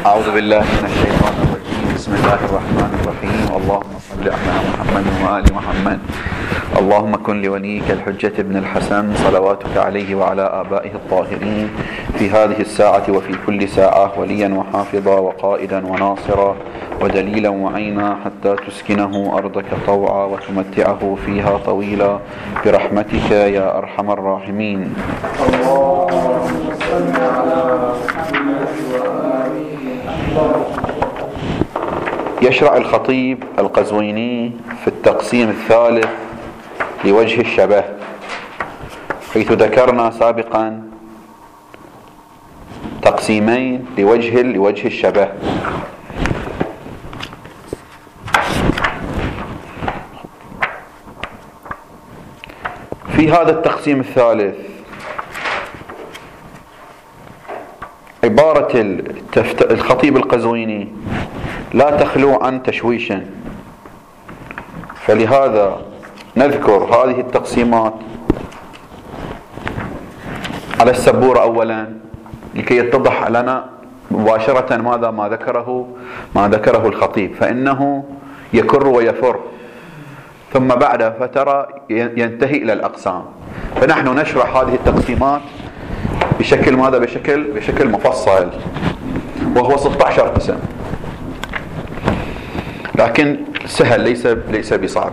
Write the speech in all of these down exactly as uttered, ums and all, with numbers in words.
أعوذ بالله من الشيطان الرجيم. بسم الله الرحمن الرحيم. اللهم صل على محمد وآل محمد. اللهم كن لوليك الحجة ابن الحسن صلواتك عليه وعلى آبائه الطاهرين في هذه الساعة وفي كل ساعة وليا وحافظا وقائدا وناصرا ودليلا وعينا حتى تسكنه أرضك طوعا وتمتعه فيها طويلا برحمتك يا أرحم الراحمين. اللهم صل على محمد وآله. يشرع الخطيب القزويني في التقسيم الثالث لوجه الشبه، حيث ذكرنا سابقا تقسيمين لوجه لوجه الشبه. في هذا التقسيم الثالث عبارة التفت... الخطيب القزويني لا تخلو عن تشويش، فلهذا نذكر هذه التقسيمات على السبورة أولا لكي يتضح لنا مباشرة ماذا ما ذكره ما ذكره الخطيب، فإنه يكر ويفر ثم بعد فترة ينتهي إلى الأقسام. فنحن نشرح هذه التقسيمات بشكل ماذا بشكل بشكل مفصل، وهو ستة عشر قسم، لكن سهل ليس ليس بصعب.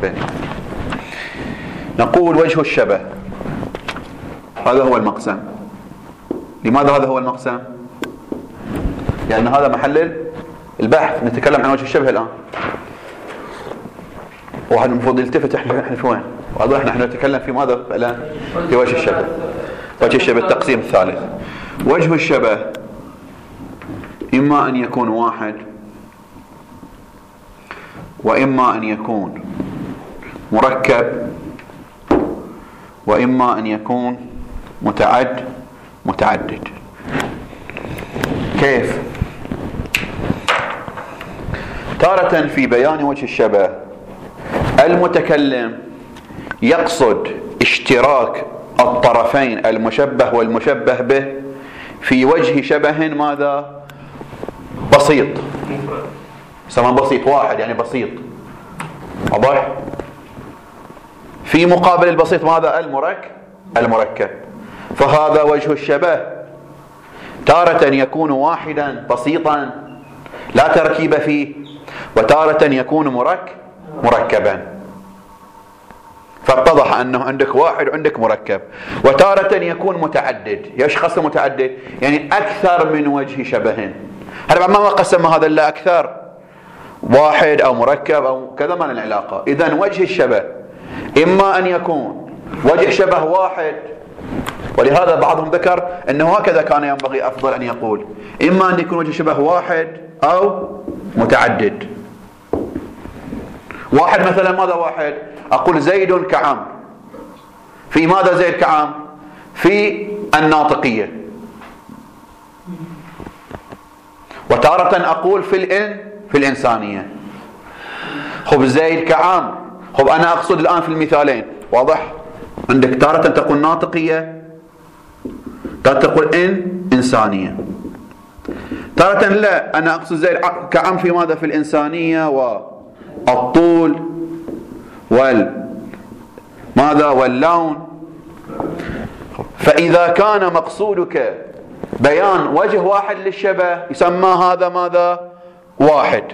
نقول وجه الشبه هذا هو المقسم. لماذا هذا هو المقسم؟ لأن هذا محل البحث. نتكلم عن وجه الشبه الآن، واحد المفروض يلتفت احنا في وين؟ واضح نحن نتكلم في ماذا الآن؟ في وجه الشبه. وجه الشبه التقسيم الثالث. وجه الشبه إما أن يكون واحد، وإما أن يكون مركب، وإما أن يكون متعد متعدد. كيف؟ تارة في بيان وجه الشبه المتكلم يقصد اشتراك الطرفين المشبه والمشبه به في وجه شبه ماذا؟ بسيط. سواء بسيط واحد يعني بسيط، واضح؟ في مقابل البسيط ماذا؟ المركب المركب. فهذا وجه الشبه. تارة يكون واحدا بسيطا لا تركيب فيه، وتارة يكون مركب مركبا. فاتضح أنه عندك واحد وعندك مركب. وتارة يكون متعدد. ايش قسم متعدد؟ يعني أكثر من وجه شبه. هذا ما قسم هذا إلا أكثر، واحد أو مركب أو كذا، ما له علاقة. إذن وجه الشبه إما أن يكون وجه شبه واحد، ولهذا بعضهم ذكر أنه هكذا كان ينبغي أفضل أن يقول، إما أن يكون وجه شبه واحد أو متعدد. واحد مثلا ماذا واحد؟ أقول زيد كعمر. في ماذا زيد كعمر؟ في الناطقية. وتارة أقول في الإن في الإنسانية. خب زيد كعمر. خب أنا أقصد الآن في المثالين، واضح؟ عندك تارة تقول ناطقية، تارة تقول إن إنسانية. تارة لا، أنا أقصد زيد كعمر في ماذا؟ في الإنسانية والطول وال ماذا واللون. فإذا كان مقصودك بيان وجه واحد للشبه يسمى هذا ماذا؟ واحد.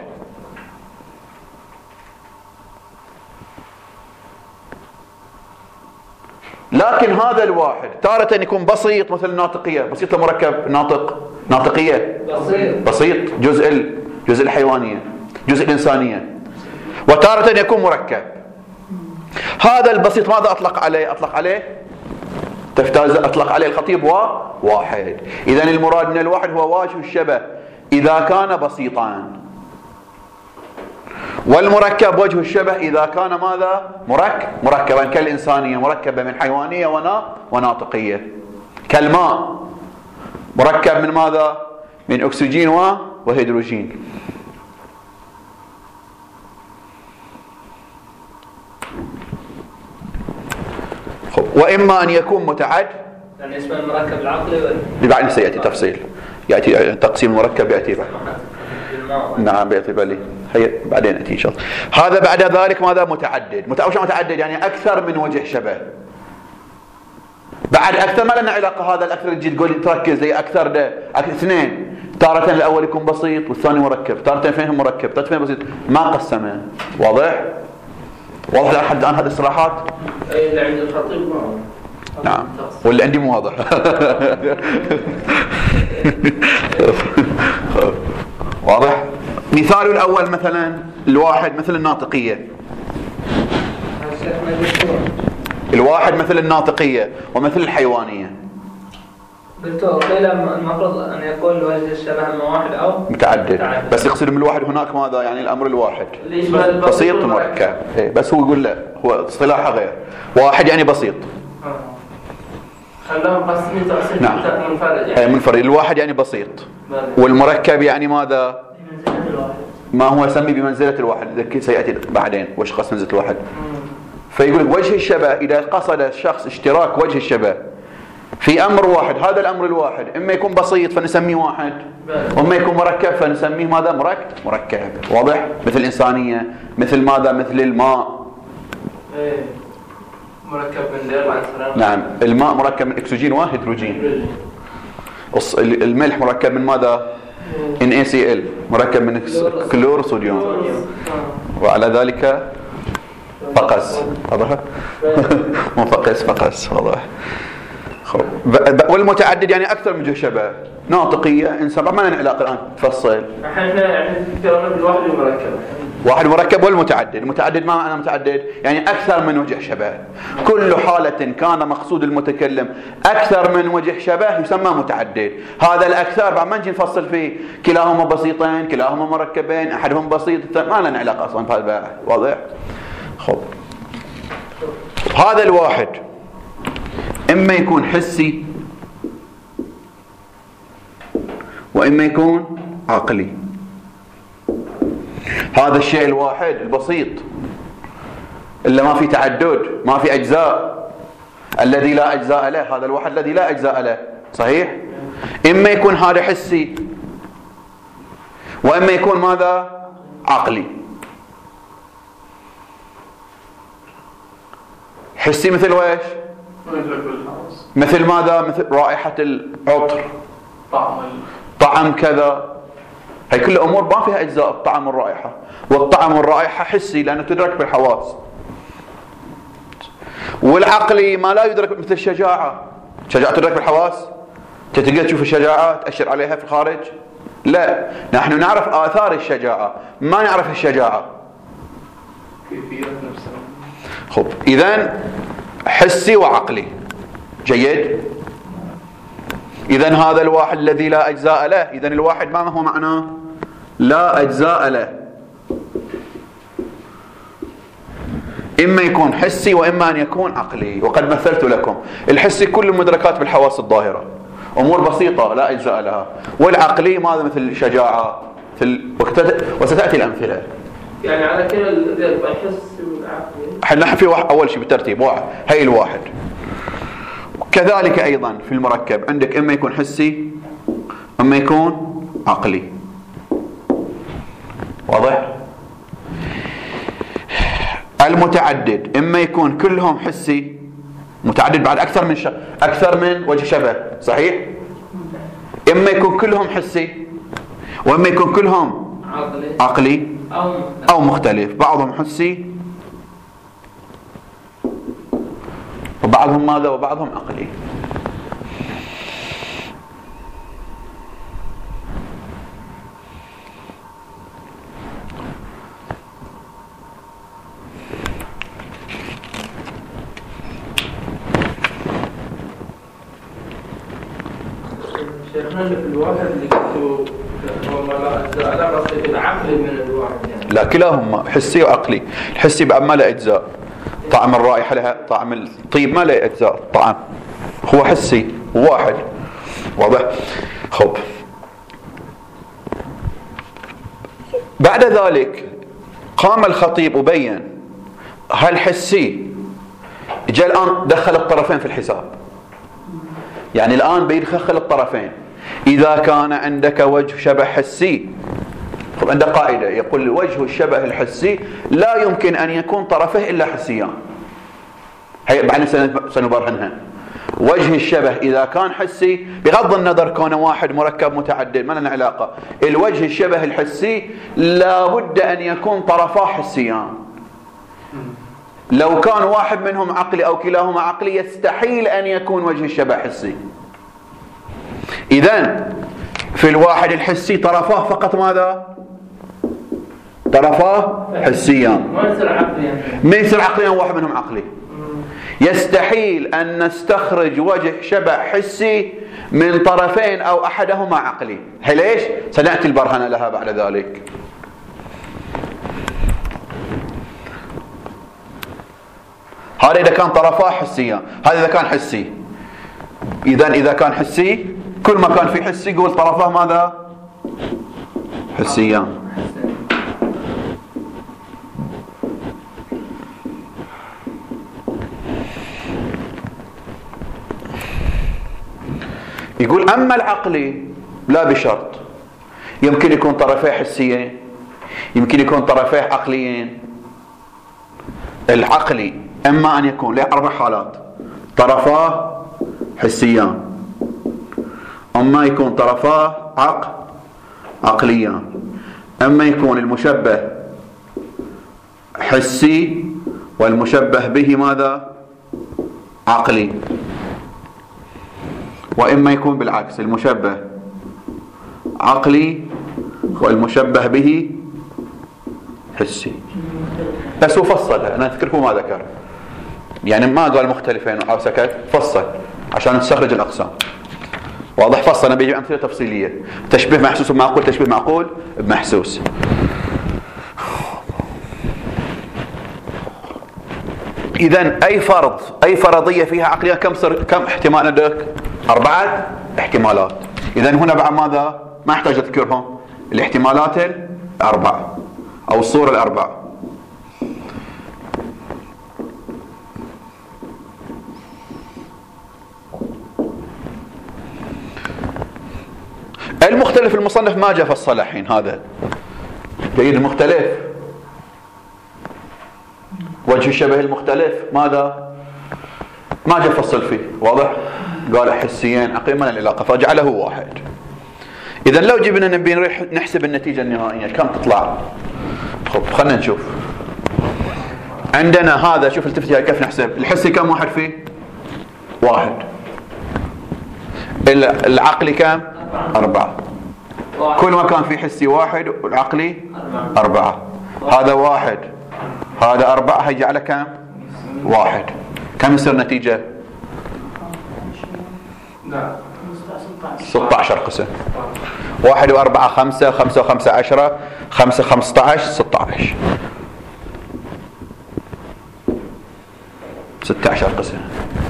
لكن هذا الواحد تارة يكون بسيط مثل الناطقية. بسيط مركب ناطق ناطقية بسيط, بسيط. جزء ال... جزء الحيوانية، جزء الإنسانية. وتارة يكون مركب. هذا البسيط ماذا أطلق عليه؟ أطلق عليه تفتاز أطلق عليه الخطيب واحد. إذن المراد من الواحد هو وجه الشبه إذا كان بسيطا، والمركب وجه الشبه إذا كان ماذا؟ مركب مركبا كالإنسانية مركبة من حيوانية ونا وناطقية. كالماء مركب من ماذا؟ من أكسجين وهيدروجين. وإما أن يكون متعد يعني اسم المركب العقلي ولا؟ بعد سيأتي تفصيل، يأتي تقسيم المركب يأتي بعد. نعم بيعتبر لي هي بعدين أتي إن شاء الله. هذا بعد ذلك ماذا؟ متعدد. متعدد يعني أكثر من وجه شبه. بعد أكثر ما لنا علاقة. هذا الأكثر تجي تقول تركز زي أكثر ده اثنين، تارة الأول يكون بسيط والثاني مركب، تارة فين مركب، تارة فين بسيط، ما قسمه. واضح؟ واضح لحد الآن هذه الإصلاحات؟ أي اللي عند الخطيب ما نعم، واللي عندي مو واضح. واضح؟ مثال الأول مثلا الواحد مثل الناطقية. الواحد مثل الناطقية ومثل الحيوانية. دكتور قيل المفروض أن يكون وجه الشبه من واحد أو متعدد, متعدد. بس يقصد من الواحد هناك ماذا؟ يعني الأمر الواحد بسيط, بسيط مركب. إيه بس هو يقول لا، هو اصطلاحه غير. واحد يعني بسيط. خلاهم قسمين تقسيم نعم. منفرد يعني منفرد. الواحد يعني بسيط والمركب يعني ماذا؟ ما هو يسمي بمنزلة الواحد. ذكي سيأتي بعدين وش قصد منزلة الواحد. فيقول لك وجه الشبه إذا قصد الشخص اشتراك وجه الشبه في أمر واحد، هذا الأمر الواحد إما يكون بسيط فنسميه واحد، وإما يكون مركب فنسميه ماذا؟ مركب. مركب. واضح؟ مثل الإنسانية، مثل ماذا؟ مثل الماء. إيه. مركب من أربع عناصر. نعم، الماء مركب من أكسجين وهيدروجين. الملح مركب من ماذا؟ إن إيه سي إل مركب من كلور صوديوم، وعلى ذلك فقس. واضح؟ مو فقس فقس. واضح؟ والمتعدد يعني أكثر من وجه شبه. ناطقية إنسان ما لنا علاقة الآن تفصل. احنا يعني ترى بالواحد المركب. واحد مركب والمتعدد. المتعدد ما معنى متعدد؟ يعني أكثر من وجه شبه. كل حالة كان مقصود المتكلم أكثر من وجه شبه يسمى متعدد. هذا الأكثر بعد ما نجي نفصل فيه كلاهما بسيطين كلاهما مركبين أحدهم بسيط ما لنا علاقة أصلا بهذا. واضح؟ خب هذا الواحد إما يكون حسي وإما يكون عقلي. هذا الشيء الواحد البسيط اللي ما في تعدد ما في أجزاء، الذي لا أجزاء له، هذا الواحد الذي لا أجزاء له. صحيح؟ إما يكون هذا حسي وإما يكون ماذا؟ عقلي. حسي مثل ويش؟ مثل ماذا؟ مثل رائحة العطر، طعم طعم كذا. هي كل أمور ما فيها أجزاء الطعم والرائحة، والطعم والرائحة حسي لأنه تدرك بالحواس. والعقلي ما لا يدرك مثل الشجاعة. الشجاعة تدرك بالحواس؟ تقدر تشوف الشجاعة تأشر عليها في الخارج؟ لا، نحن نعرف آثار الشجاعة ما نعرف الشجاعة. كيفية نفسها. خب إذن حسي وعقلي. جيد؟ إذن هذا الواحد الذي لا أجزاء له، إذن الواحد ما هو معناه؟ لا أجزاء له. إما يكون حسي وإما أن يكون عقلي. وقد مثلت لكم الحسي كل المدركات بالحواس الظاهرة، أمور بسيطة لا أجزاء لها. والعقلي ماذا؟ مثل الشجاعة في وستأتي الأمثلة. يعني على كلا الحس والعقل. احنا في واحد أول شيء بالترتيب واحد هي الواحد. كذلك أيضا في المركب عندك إما يكون حسي إما يكون عقلي. واضح؟ المتعدد إما يكون كلهم حسي، متعدد بعد أكثر من ش... أكثر من وجه شبه. صحيح؟ إما يكون كلهم حسي وإما يكون كلهم عقلي, عقلي أو, أو مختلف. بعضهم حسي وبعضهم ماذا؟ وبعضهم عقلي. شيخنا اللي في الواحد اللي قلتوا والله لا أجزاء لا قصدي العقل من الواحد يعني. لا كلاهما حسي وعقلي. الحسي بعد ما له أجزاء، طعم الرائحة لها، طعم الطيب ما له أجزاء، طعم هو حسي واحد. واضح؟ خب بعد ذلك قام الخطيب وبين هل حسي جاء الآن دخل الطرفين في الحساب. يعني الآن بيدخل الطرفين. إذا كان عندك وجه شبه حسي طب عنده قاعدة يقول وجه الشبه الحسي لا يمكن أن يكون طرفه إلا حسيان. هي بعدين سنبرهنها. وجه الشبه إذا كان حسي بغض النظر كونه واحد مركب متعدد ما لنا علاقة، الوجه الشبه الحسي لابد أن يكون طرفاه حسيان. لو كان واحد منهم عقلي أو كلاهما عقلي يستحيل أن يكون وجه الشبه حسي. إذن في الواحد الحسي طرفاه فقط ماذا؟ طرفاه حسيان. ما يصير عقليا. ما يصير عقليا واحد منهم عقلي. يستحيل أن نستخرج وجه شبه حسي من طرفين أو أحدهما عقلي. هي ليش؟ سنأتي البرهنة لها بعد ذلك. هذا إذا كان طرفاه حسيا، هذا إذا كان حسي. إذن إذا كان حسي كل ما كان في حسي يقول طرفاه ماذا؟ حسيان. يقول أما العقلي لا بشرط، يمكن يكون طرفيه حسيين، يمكن يكون طرفيه عقليين. العقلي إما أن يكون له أربع حالات: طرفاه حسيان، أما يكون طرفاه عقل عقليان، أما يكون المشبه حسي والمشبه به ماذا؟ عقلي، وإما يكون بالعكس المشبه عقلي والمشبه به حسي. بس هو فصلها، أنا أذكركم ما ذكر، يعني ما قال مختلفين أو سكت، فصل عشان نستخرج الأقسام. واضح؟ فصل. بيجي أمثلة تفصيلية: تشبيه محسوس بمعقول، تشبيه معقول بمحسوس. إذن أي فرض، أي فرضية فيها عقلية كم صر كم احتمال عندك؟ أربعة احتمالات. إذن هنا بعد ماذا؟ ما أحتاج أذكرهم، الاحتمالات الأربعة أو الصورة الأربعة. المختلف المصنف ما جاء فصل الحين، هذا جيد. المختلف وجه الشبه المختلف ماذا؟ ما جاء فصل فيه. واضح؟ قال حسيين عقليين ما لنا علاقة، فجعله واحد. إذا لو جبنا نبي نروح نحسب النتيجة النهائية كم تطلع؟ خب خلنا نشوف. عندنا هذا، شوف التفت كيف نحسب. الحسي كم واحد فيه؟ واحد. العقلي كم؟ أربعة. كل ما كان في حسي واحد والعقلي أربعة. هذا واحد، هذا أربعة، هيجعله كم؟ واحد. كم يصير نتيجة؟ ستة عشر قسم. واحد وأربعة خمسة، خمسة وخمسة عشرة، خمسة خمسة عشر، ستة عشر. ستة عشر قسم.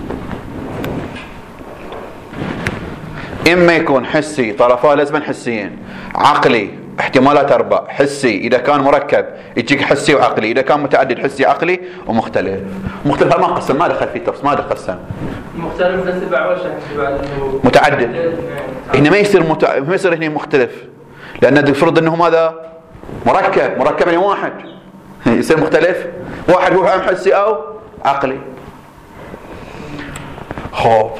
إما يكون حسي طرفاه لازما حسيين، عقلي احتمالات أربع، حسي إذا كان مركب يجيك حسي وعقلي، إذا كان متعدد حسي عقلي، ومختلف. مختلف ما قسم، ما دخل فيه تفصيل، ما دخل قسم. مختلف بس بعد وش بعد متعدد. هنا ما يصير متع... ما يصير هنا مختلف، لأن المفروض أنه ماذا؟ مركب، مركب يعني واحد. يصير مختلف، واحد هو عم حسي أو عقلي. خوب.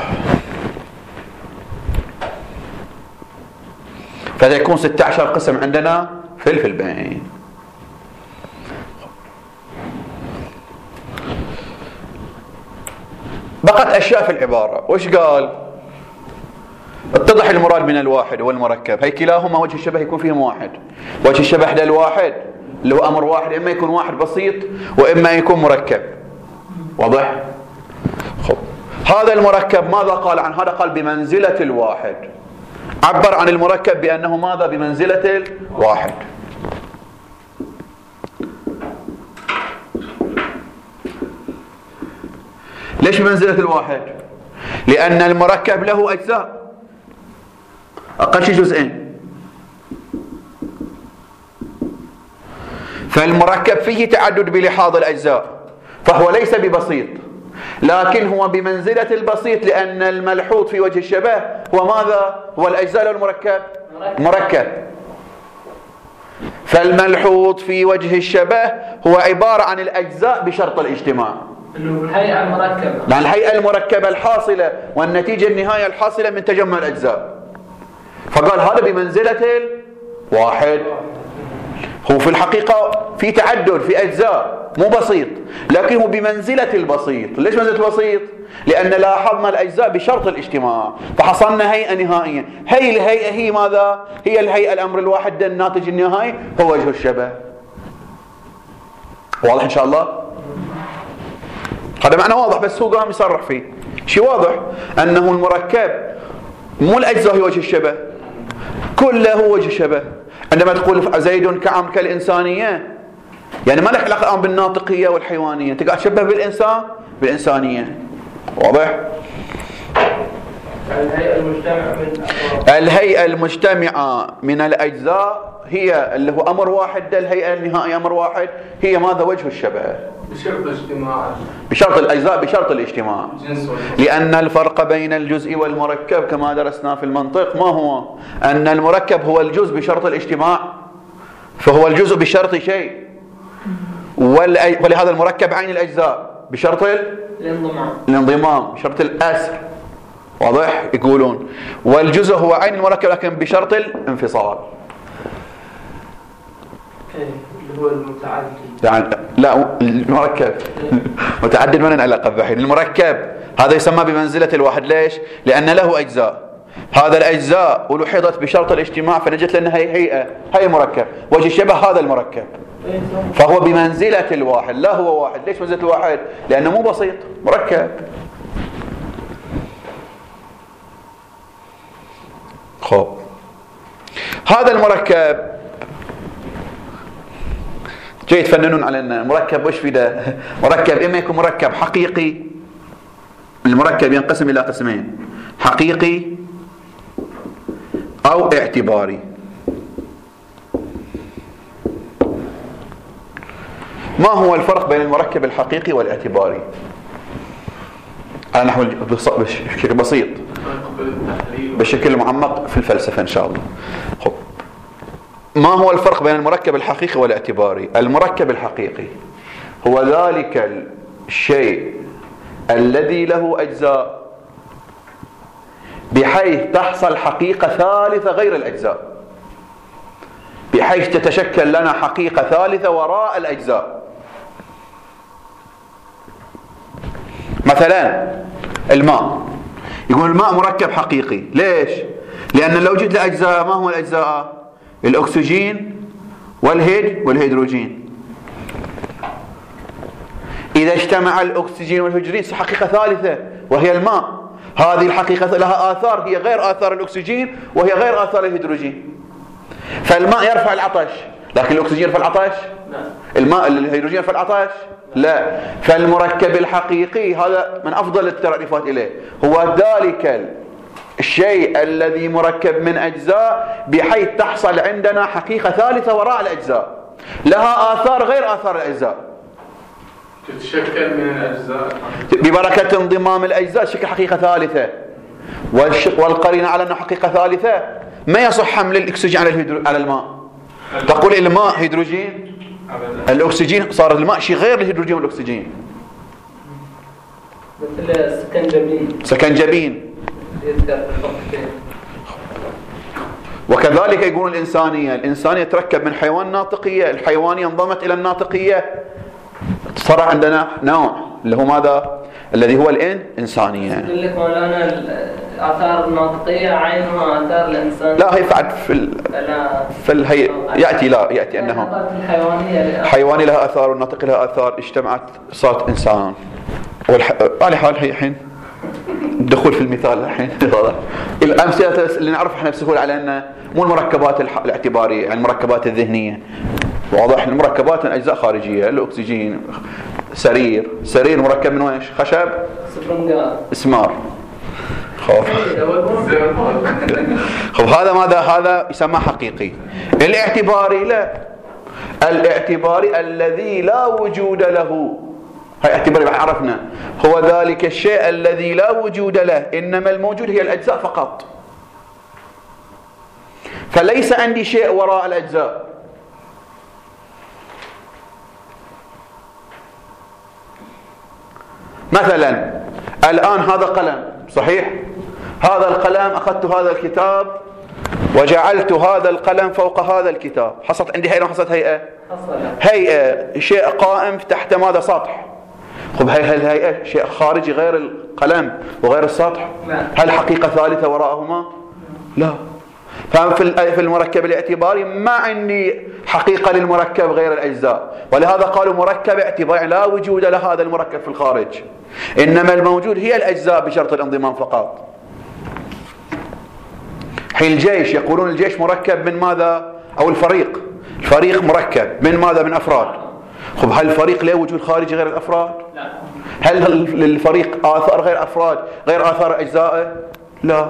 فهذا يكون ستة عشر قسم عندنا في الفلبين. بقت أشياء في العبارة. وش قال؟ اتضح المراد من الواحد والمركب. هي كلاهما وجه الشبه يكون فيهم واحد. وجه الشبه ده الواحد اللي هو أمر واحد، إما يكون واحد بسيط وإما يكون مركب. واضح؟ خب. هذا المركب ماذا قال عن هذا؟ قال بمنزلة الواحد. عبر عن المركب بأنه ماذا؟ بمنزلة الواحد. ليش بمنزلة الواحد؟ لأن المركب له أجزاء، أقل شيء جزئين. فالمركب فيه تعدد بلحاظ الأجزاء، فهو ليس ببسيط، لكن هو بمنزلة البسيط، لأن الملحوظ في وجه الشبه هو ماذا؟ هو الأجزاء والمركب؟ مركب. فالملحوظ في وجه الشبه هو عبارة عن الأجزاء بشرط الاجتماع. الهيئة المركبة. يعني الهيئة المركبة الحاصلة والنتيجة النهائية الحاصلة من تجمع الأجزاء. فقال هذا بمنزلة الواحد. هو في الحقيقة في تعدد في أجزاء مو بسيط، لكن هو بمنزلة البسيط. ليش منزلة البسيط؟ لأن لاحظنا الأجزاء بشرط الاجتماع، فحصلنا هيئة نهائية. هي الهيئة هي ماذا؟ هي الهيئة الأمر الواحد الناتج النهائي هو وجه الشبه. واضح إن شاء الله؟ هذا معنى واضح، بس هو قام يصرح فيه. شيء واضح أنه المركب مو الأجزاء هي وجه الشبه، كله هو وجه الشبه. عندما تقول زيد كعمر كالإنسانية، يعني ما لك علاقة الآن بالناطقية والحيوانية، أنت قاعد تشبه بالإنسان بالإنسانية. واضح؟ الهيئة المجتمعة من الهيئة المجتمعة من الأجزاء هي اللي هو أمر واحد، الهيئة النهائية أمر واحد، هي ماذا؟ وجه الشبه بشرط الاجتماع، بشرط الأجزاء بشرط الاجتماع. لأن الفرق بين الجزء والمركب كما درسنا في المنطق ما هو؟ أن المركب هو الجزء بشرط الاجتماع، فهو الجزء بشرط شيء، ولهذا المركب عين الأجزاء بشرط الانضمام الانضمام بشرط الأسر. واضح؟ يقولون والجزء هو عين المركب لكن بشرط الانفصال. اللي هو المتعدد يعني لا المركب متعدد ما له علاقه بحين. المركب هذا يسمى بمنزله الواحد. ليش؟ لان له اجزاء، هذا الاجزاء ولوحظت بشرط الاجتماع فنجت لنا هي هيئه، هي المركب. وجه الشبه هذا المركب، فهو بمنزله الواحد. لا هو واحد. ليش منزله الواحد؟ لانه مو بسيط، مركب. خب هذا المركب جاي يتفننون علينا. مركب وش في ده؟ مركب اما يكون مركب حقيقي، المركب ينقسم الى قسمين، حقيقي او اعتباري. ما هو الفرق بين المركب الحقيقي والاعتباري؟ على نحو بشكل بسيط، بشكل معمق في الفلسفة إن شاء الله. خب ما هو الفرق بين المركب الحقيقي والاعتباري؟ المركب الحقيقي هو ذلك الشيء الذي له أجزاء بحيث تحصل حقيقة ثالثة غير الأجزاء، بحيث تتشكل لنا حقيقة ثالثة وراء الأجزاء. مثلا الماء، يقول الماء مركب حقيقي. ليش؟ لأن لو جد الأجزاء، ما هو الأجزاء؟ الأكسجين والهيد والهيدروجين. إذا اجتمع الأكسجين والهيدروجين حقيقة ثالثة وهي الماء. هذه الحقيقة لها آثار هي غير آثار الأكسجين وهي غير آثار الهيدروجين. فالماء يرفع العطش، لكن الأكسجين يرفع العطش؟ الماء الهيدروجين يرفع العطش؟ لا. فالمركب الحقيقي هذا من أفضل التعريفات إليه، هو ذلك الشيء الذي مركب من أجزاء بحيث تحصل عندنا حقيقة ثالثة وراء الأجزاء لها آثار غير آثار الأجزاء، تتشكل من الأجزاء ببركة انضمام الأجزاء شكل حقيقة ثالثة. والقرينة على أنه حقيقة ثالثة ما يصح حمل الأكسجين على على الماء. تقول الماء هيدروجين، الأكسجين صار الماء شيء غير الهيدروجين والأكسجين، مثل سكنجبين سكنجبين. وكذلك يقولون الإنسانية، الإنسانية تركب من حيوان ناطقية، الحيوانية انضمت إلى الناطقية، صار عندنا نوع اللي هو ماذا؟ الذي هو الإنسانية. يقول لك مولانا الآثار الناطقية عينها آثار الإنسان. لا هي فعد في ال... في الهي... يأتي لا يأتي أنه حيواني لها آثار والناطق لها آثار، اجتمعت صارت إنسان. والح... على حال هي الحين الدخول في المثال الحين الأمثلة اللي نعرف احنا بسهولة على أن مو المركبات الاعتبارية، المركبات الذهنية. واضح؟ المركبات من أجزاء خارجية، الأكسجين، سرير، سرير مركب من ويش؟ خشب، اسمار. خوف خوف هذا ماذا؟ هذا يسمى حقيقي. الاعتباري لا، الاعتباري الذي لا وجود له، هاي اعتباري عرفنا، هو ذلك الشيء الذي لا وجود له، إنما الموجود هي الأجزاء فقط. فليس عندي شيء وراء الأجزاء، مثلا الآن هذا قلم صحيح، هذا القلم أخذت هذا الكتاب وجعلت هذا القلم فوق هذا الكتاب، حصلت عندي هيئة وحصلت هيئة هيئة شيء قائم تحت ماذا؟ سطح. خب هل الهيئة شيء خارجي غير القلم وغير السطح؟ هل حقيقة ثالثة وراءهما؟ لا. ففي المركب الاعتباري ما عندي حقيقة للمركب غير الأجزاء، ولهذا قالوا مركب اعتباري لا وجود لهذا المركب في الخارج، إنما الموجود هي الأجزاء بشرط الانضمام فقط. حين الجيش يقولون الجيش مركب من ماذا؟ أو الفريق الفريق مركب من ماذا؟ من أفراد. خب هل الفريق له وجود خارجي غير الأفراد؟ لا. هل للفريق آثار غير أفراد غير آثار أجزائه؟ لا.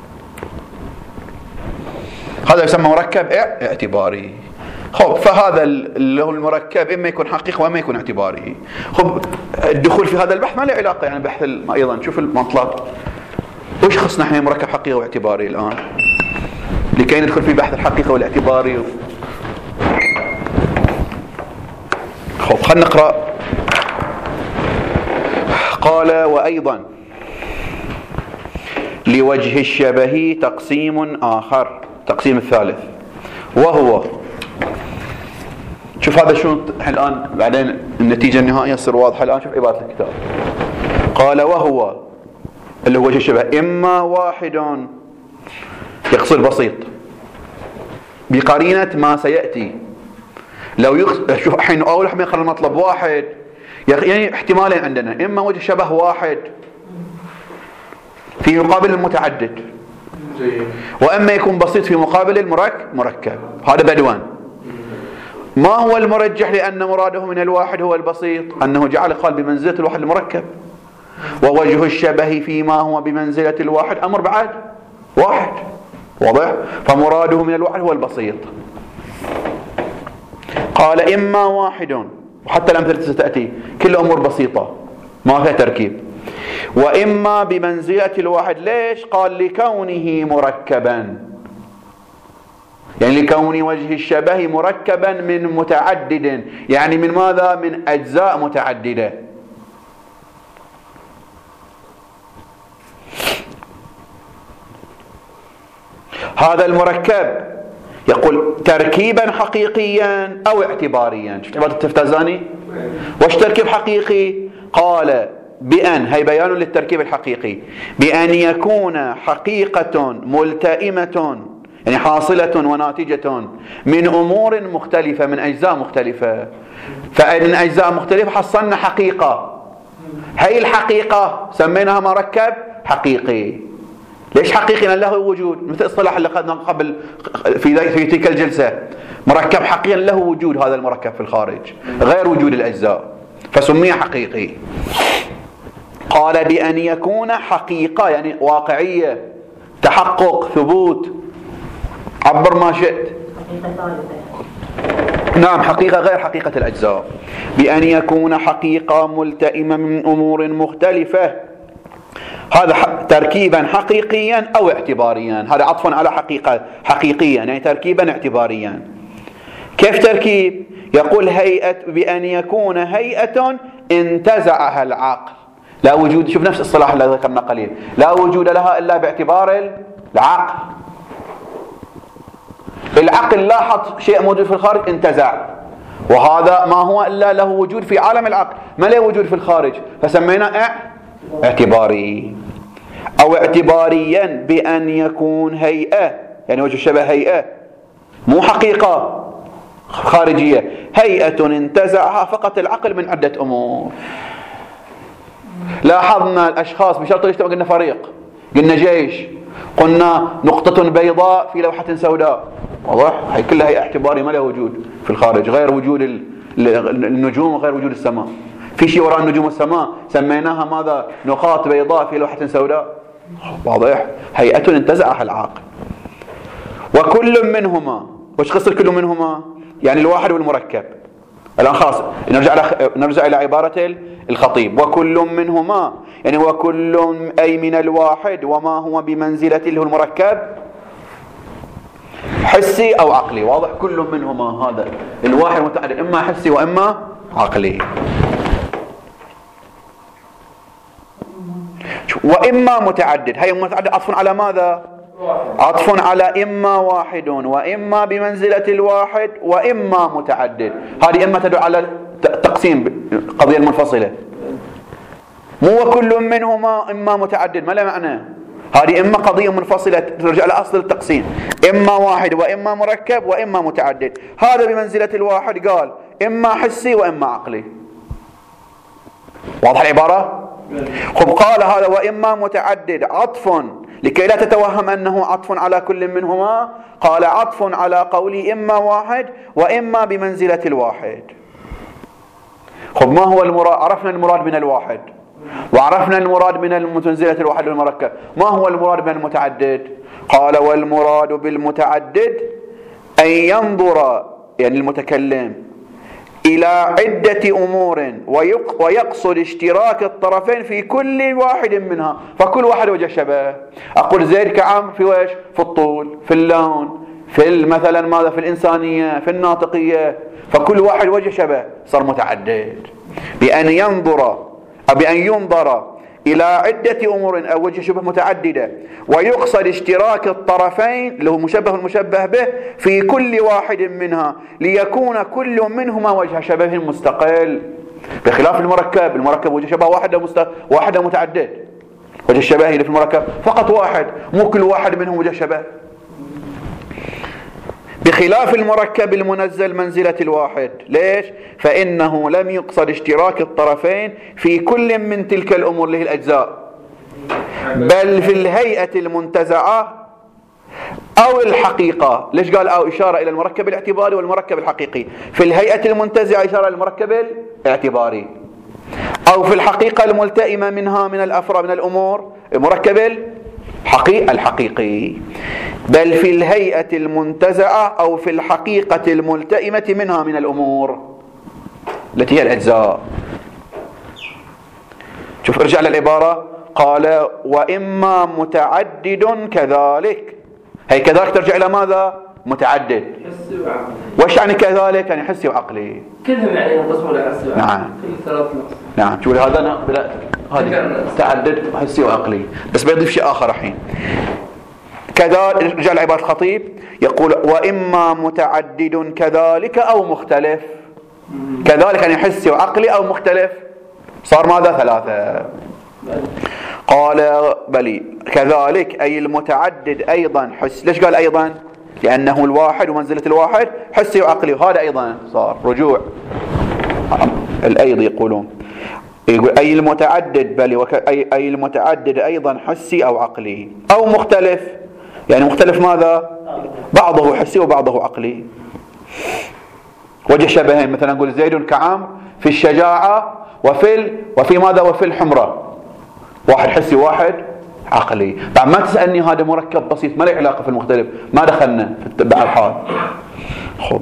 هذا يسمى مركب اعتباري. خب فهذا اللي هو المركب إما يكون حقيقي وإما يكون اعتباري. خب الدخول في هذا البحث ما له علاقة يعني بحث أيضا شوف المطلب وش خصنا احنا مركب حقيقي واعتباري الآن لكي ندخل في بحث الحقيقي والاعتباري. و... خب خلينا نقرأ. قال وأيضا لوجه الشبه تقسيم آخر، تقسيم الثالث، وهو شوف هذا شو الآن بعدين النتيجة النهائية تصير واضحة. الآن شوف عبارة الكتاب. قال وهو اللي هو وجه الشبه إما واحد يقصد بسيط بقرينة ما سيأتي. لو يخ... شوف الحين أول ما يخلي المطلب واحد يعني احتمالين عندنا، إما وجه شبه واحد في مقابل المتعدد، وإما يكون بسيط في مقابل المركب مركب. هذا بدوان. ما هو المرجح؟ لأن مراده من الواحد هو البسيط، أنه جعل قال بمنزلة الواحد المركب، ووجه الشبه فيما هو بمنزلة الواحد أمر بعد واحد، واضح؟ فمراده من الواحد هو البسيط. قال إما واحد، وحتى الأمثلة ستأتي كل أمور بسيطة ما فيها تركيب. وإما بمنزلة الواحد. ليش؟ قال لكونه مركبا، يعني لكون وجه الشبه مركبا من متعدد، يعني من ماذا؟ من أجزاء متعددة. هذا المركب يقول تركيبا حقيقيا أو اعتباريا. شفت عبارة التفتازاني؟ وش تركيب حقيقي؟ قال بأن، هي بيان للتركيب الحقيقي، بأن يكون حقيقة ملتئمة يعني حاصلة وناتجة من أمور مختلفة، من أجزاء مختلفة. فإن أجزاء مختلفة حصلنا حقيقة، هي الحقيقة سميناها مركب حقيقي. ليش حقيقي؟ لأن له وجود، مثل اصطلاح اللي أخذنا قبل في في تلك الجلسة، مركب حقيقي له وجود هذا المركب في الخارج غير وجود الأجزاء، فسميه حقيقي. قال بأن يكون حقيقة يعني واقعية، تحقق، ثبوت، عبر ما شئت. نعم، حقيقة غير حقيقة الأجزاء. بأن يكون حقيقة ملتئمة من أمور مختلفة، هذا تركيبا حقيقيا أو اعتباريا. هذا عطفا على حقيقة حقيقيا يعني تركيبا اعتباريا. كيف تركيب؟ يقول هيئة، بأن يكون هيئة انتزعها العقل. لا وجود، شوف نفس الصلاح الذي ذكرنا قليل، لا وجود لها إلا باعتبار العقل. العقل لاحظ شيء موجود في الخارج انتزع، وهذا ما هو إلا له وجود في عالم العقل، ما له وجود في الخارج، فسمينا اعتباري. أو اعتباريا بأن يكون هيئة، يعني وجه الشبه هيئة مو حقيقة خارجية، هيئة انتزعها فقط العقل من عدة أمور. لاحظنا الأشخاص بشرط الاجتماع، قلنا فريق، قلنا جيش، قلنا نقطة بيضاء في لوحة سوداء، واضح؟ هي كلها هي اعتباري ما له وجود في الخارج غير وجود النجوم وغير وجود السماء. في شيء وراء النجوم والسماء سميناها ماذا؟ نقاط بيضاء في لوحة سوداء، واضح؟ هيئة انتزعها العقل. وكل منهما، وش قصة كل منهما؟ يعني الواحد والمركب. الآن خلاص نرجع إلى نرجع إلى عبارة الخطيب. وكل منهما يعني وكل أي من الواحد وما هو بمنزلة اللي هو المركب حسي أو عقلي، واضح؟ كل منهما، هذا الواحد متعدد إما حسي وإما عقلي. وإما متعدد. هي متعدد عطف على ماذا؟ عطف على إما واحد وإما بمنزلة الواحد وإما متعدد. هذه إما تدل على تقسيم القضية المنفصلة، مو كل منهما إما متعدد، ما له معنى. هذه إما قضية منفصلة ترجع لأصل التقسيم، إما واحد وإما مركب وإما متعدد. هذا بمنزلة الواحد قال إما حسي وإما عقلي. واضح العبارة؟ خب قال هذا وإما متعدد عطف لكي لا تتوهم أنه عطف على كل منهما، قال عطف على قولي إما واحد وإما بمنزلة الواحد. خب ما هو المراد؟ عرفنا المراد من الواحد وعرفنا المراد من المنزلة الواحد والمركب، ما هو المراد من المتعدد؟ قال والمراد بالمتعدد أن ينظر يعني المتكلم إلى عدة أمور ويقصد اشتراك الطرفين في كل واحد منها، فكل واحد وجه شبه. أقول زيد كعمر في وجه، في الطول، في اللون، في مثلا ماذا، في الإنسانية، في الناطقية، فكل واحد وجه شبه، صار متعدد. بأن ينظر أو بأن ينظر إلى عدة أمور أو وجه شبه متعددة ويقصد اشتراك الطرفين اللي هو مشبه المشبه به في كل واحد منها ليكون كل منهما وجه شبه مستقل، بخلاف المركب. المركب وجه شبه واحد مست... واحد متعدد، وجه الشبه اللي في المركب فقط واحد، مو كل واحد منهم وجه شبه. بخلاف المركب المنزل منزلة الواحد. ليش؟ فإنه لم يقصد اشتراك الطرفين في كل من تلك الأمور اللي هي الأجزاء، بل في الهيئة المنتزعة أو الحقيقة. ليش قال أو؟ إشارة إلى المركب الاعتباري والمركب الحقيقي. في الهيئة المنتزعة إشارة إلى المركب الاعتباري، أو في الحقيقة الملتئمة منها من الأفراد من الأمور المركب حقيقة الحقيقي، بل في الهيئة المنتزعة أو في الحقيقة الملتئمة منها من الأمور التي هي الأجزاء. شوف ارجع للعبارة، قال وإما متعدد كذلك. هي كذلك ترجع إلى ماذا؟ متعدد. حسي وعقلي. وش يعني كذلك؟ يعني حسي وعقلي كلهم يعني ينقسمون إلى حسي وعقلي. نعم. كل ثلاث نقص. نعم. شوف هذا أنا بلا هذا تعدد حسي وعقلي، بس بيضيف شيء آخر الحين. كذلك رجع لعبارة الخطيب يقول وإما متعدد كذلك أو مختلف. كذلك يعني حسي وعقلي أو مختلف، صار ماذا؟ ثلاثة. قال بلي كذلك أي المتعدد أيضا حس. ليش قال أيضا؟ لأنه الواحد ومنزلة الواحد حسي وعقلي، وهذا أيضا صار رجوع الأيض يقولون. يقول أي المتعدد بلي وك... أي... أي المتعدد أيضا حسي أو عقلي أو مختلف. يعني مختلف ماذا؟ بعضه حسي وبعضه عقلي. وجه شبهين، مثلا نقول زيد كعمر في الشجاعة وفي ال... وفي ماذا؟ وفي الحمرة. واحد حسي واحد عقلي. بعد ما تسألني هذا مركب بسيط ما له علاقة في المختلف، ما دخلنا في بعض الحال. خب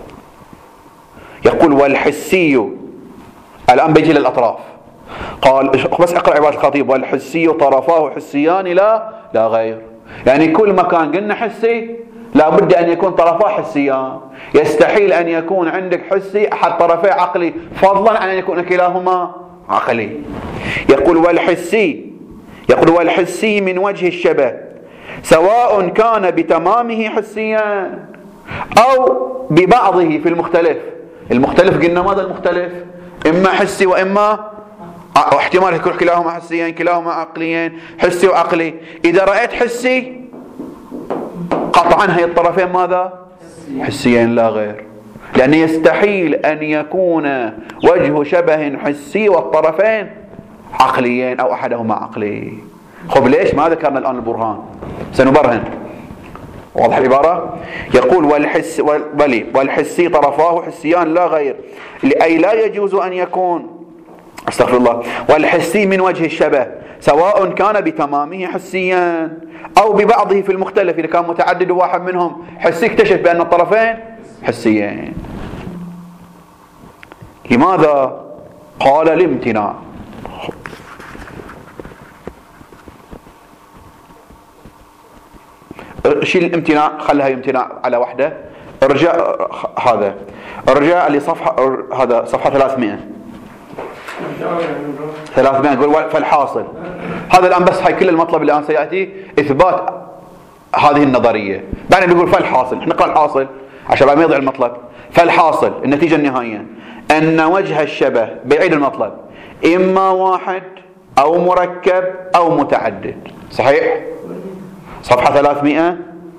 يقول والحسي، الآن بيجي للأطراف. قال بس اقرأ عبارة الخطيب والحسي طرفاه حسيان لا لا غير. يعني كل مكان قلنا حسي لابد أن يكون طرفاه حسيان. يستحيل أن يكون عندك حسي أحد طرفيه عقلي، فضلا عن أن يكون كلاهما عقلي. يقول والحسي يقول والحسي من وجه الشبه سواء كان بتمامه حسيا أو ببعضه في المختلف. المختلف قلنا ماذا المختلف؟ إما حسي وإما احتمال يكون كلاهما حسيين كلاهما عقليين، حسي وعقلي. إذا رأيت حسي قطعا هي الطرفين ماذا؟ حسيين لا غير، لأن يستحيل أن يكون وجه شبه حسي والطرفين عقليين أو أحدهما عقلي. خب ليش ما ذكرنا الآن البرهان؟ سنبرهن. واضح العبارة؟ يقول والحس بلي والحسي طرفاه حسيان لا غير، أي لا يجوز أن يكون استغفر الله والحسي من وجه الشبه سواء كان بتمامه حسيا أو ببعضه في المختلف. إذا كان متعدد واحد منهم حسي اكتشف بأن الطرفين حسيين. لماذا؟ قال الامتناع. شيل الامتناع، خلها امتناع على وحده. ارجع هذا ارجع لصفحة هذا صفحة ثلاثمائة. ثلاثمائة نقول فالحاصل. هذا الآن بس هاي كل المطلب الآن سيأتي إثبات هذه النظرية. بعدين بيقول فالحاصل، احنا نقرأ الحاصل عشان ما يضيع المطلب. فالحاصل النتيجة النهائية أن وجه الشبه، بيعيد المطلب، إما واحد أو مركب أو متعدد. صحيح؟ صفحة ثلاثمائة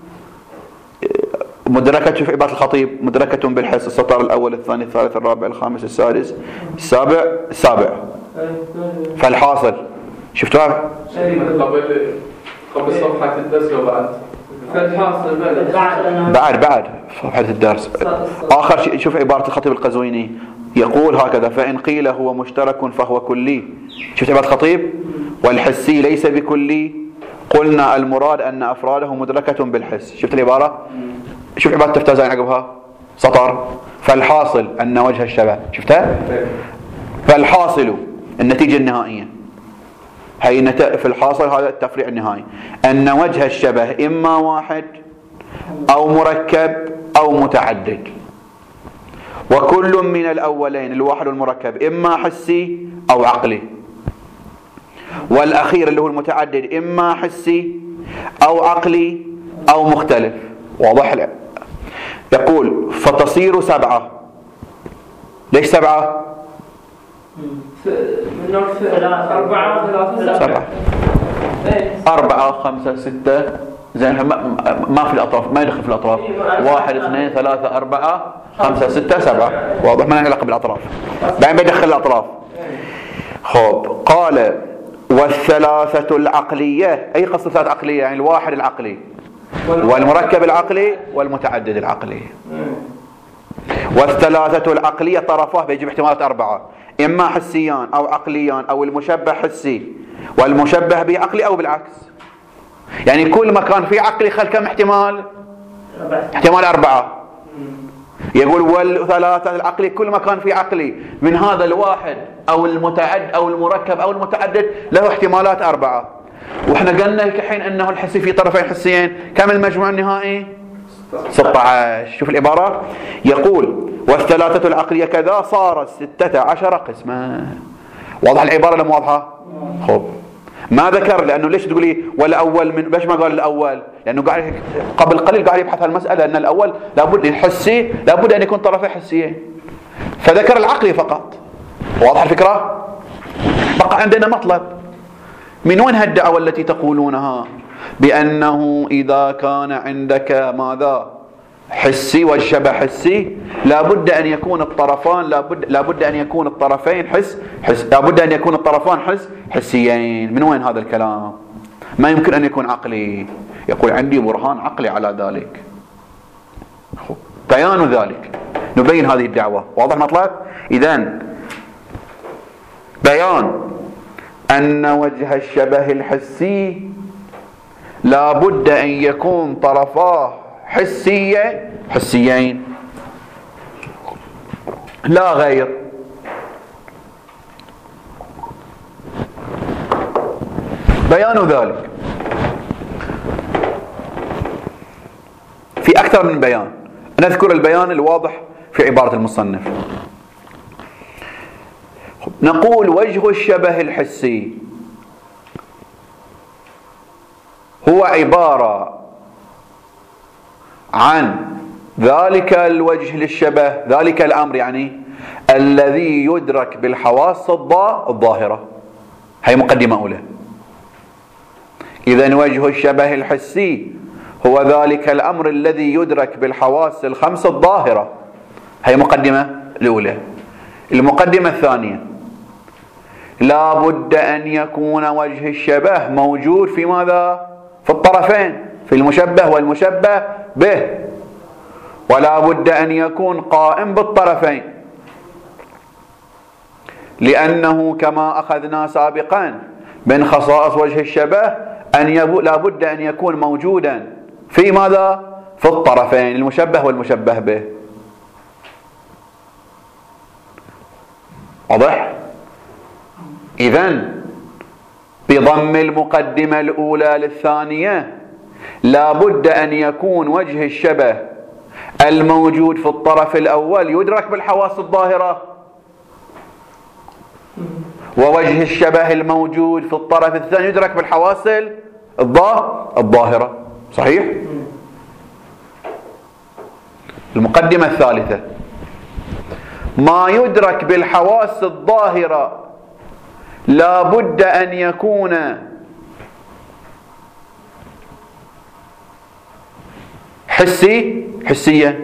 مدركة، شوف عبارة الخطيب، مدركة بالحس، السطر الأول الثاني الثالث الرابع الخامس السادس السابع السابع. فالحاصل شفتوها؟ قبل قبل صفحة الدرس وبعد فالحاصل بعد بعد بعد صفحة الدرس. آخر شيء شوف عبارة الخطيب القزويني يقول هكذا: فإن قيل هو مشترك فهو كلي. شفت عبارة الخطيب؟ والحسي ليس بكلي، قلنا المراد أن أفراده مدركة بالحس. شفت العبارة؟ شوف عبارة تفتازين عقبها سطر: فالحاصل أن وجه الشبه. شفتها؟ فالحاصل النتيجة النهائية، هي في الحاصل هذا التفريع النهائي، أن وجه الشبه إما واحد أو مركب أو متعدد، وكل من الأولين الواحد والمركب إما حسي أو عقلي، والأخير اللي هو المتعدد إما حسي أو عقلي أو مختلف. واضح؟ لا. يقول فتصير سبعة. ليش سبعة؟ أربعة سبعة أربعة خمسة ستة زين، ما في الأطراف، ما يدخل في الأطراف. واحد اثنين ثلاثة أربعة خمسة ستة سبعة. واضح؟ ما له علاقة بالأطراف، بعدين بيدخل الأطراف. خب قال والثلاثة العقلية. أي قصد ثلاثة عقلية؟ يعني الواحد العقلي والمركب العقلي والمتعدد العقلي. والثلاثة العقلية طرفاه بيجيب احتمالات أربعة: إما حسيان أو عقليان أو المشبه حسي والمشبه به عقلي أو بالعكس. يعني كل ما كان في عقلي خل كم احتمال؟ احتمال أربعة. يقول والثلاثة العقلي كل ما كان في عقلي من هذا الواحد أو المتعد أو المركب أو المتعدد له احتمالات أربعة. وإحنا قلنا الحين أنه الحسي في طرفين حسيين، كم المجموع النهائي؟ ستة عشر. شوف العبارة، يقول والثلاثة العقلية كذا صارت ستة عشر قسما. واضح العبارة ولا مو واضحة؟ خب ما ذكر، لأنه ليش تقولي والأول من ليش ما قال الأول؟ لأنه قاعد قبل قليل قاعد يبحث عن المسألة أن الأول لابد الحسي لابد أن يكون طرفين حسيين، فذكر العقلي فقط. واضح الفكرة؟ بقى عندنا مطلب. من وين هالدعوة التي تقولونها بأنه إذا كان عندك ماذا؟ حسي والشبه حسي، لابد أن يكون الطرفان لابد لابد أن يكون الطرفين حس حس لابد أن يكون الطرفان حس حسيين. من وين هذا الكلام؟ ما يمكن أن يكون عقلي. يقول عندي برهان عقلي على ذلك. بيان ذلك نبين هذه الدعوة. واضح المطلب؟ إذن بيان أن وجه الشبه الحسي لابد أن يكون طرفاه حسية حسيين لا غير. بيان ذلك في أكثر من بيان، نذكر البيان الواضح في عبارة المصنف. نقول وجه الشبه الحسي هو عبارة عن ذلك الوجه للشبه، ذلك الأمر يعني الذي يدرك بالحواس الظاهرة. هي مقدمة أولى. إذن وجه الشبه الحسي هو ذلك الأمر الذي يدرك بالحواس الخمس الظاهرة. هي مقدمة الأولى. المقدمة الثانية: لا بد أن يكون وجه الشبه موجود في ماذا؟ في الطرفين، في المشبه والمشبه به، ولا بد أن يكون قائم بالطرفين، لأنه كما أخذنا سابقا من خصائص وجه الشبه أن يبو لا بد أن يكون موجودا في ماذا؟ في الطرفين، المشبه والمشبه به. واضح؟ إذن بضم المقدمة الأولى للثانية لا بد أن يكون وجه الشبه الموجود في الطرف الأول يدرك بالحواس الظاهرة. ووجه الشبه الموجود في الطرف الثاني يدرك بالحواس الظاهرة. صحيح؟ المقدمة الثالثة: ما يدرك بالحواس الظاهرة لا بد أن يكون حسي حسيا.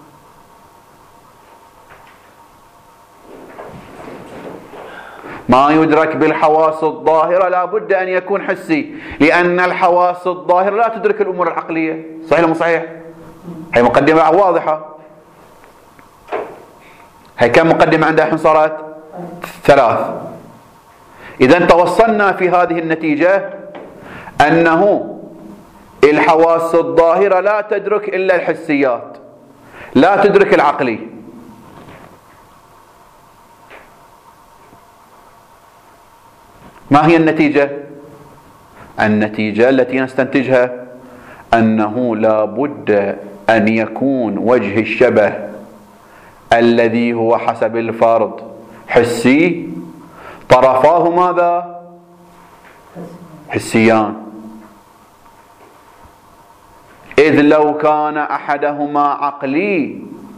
ما يدرك بالحواس الظاهرة لا بد أن يكون حسي، لأن الحواس الظاهرة لا تدرك الأمور العقلية. صحيح ولا مو صحيح؟ هي مقدمة واضحة. هي كم مقدمة عندها الحين صارت؟ ثلاث. إذن توصلنا في هذه النتيجة أنه الحواس الظاهرة لا تدرك إلا الحسيات، لا تدرك العقلي. ما هي النتيجة؟ النتيجة التي نستنتجها أنه لا بد أن يكون وجه الشبه الذي هو حسب الفرض حسي، طرفاه ماذا؟ حسيان. إذ لو كان أحدهما عقلي